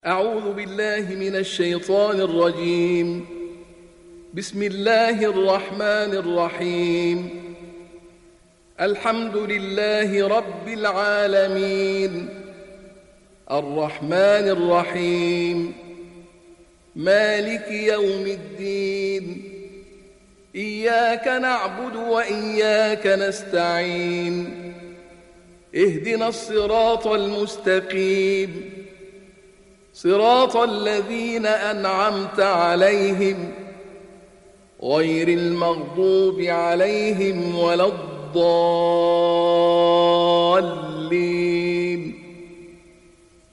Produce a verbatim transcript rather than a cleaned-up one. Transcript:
أعوذ بالله من الشيطان الرجيم. بسم الله الرحمن الرحيم. الحمد لله رب العالمين، الرحمن الرحيم، مالك يوم الدين. إياك نعبد وإياك نستعين. اهدنا الصراط المستقيم، صراط الذين أنعمت عليهم غير المغضوب عليهم ولا الضالين.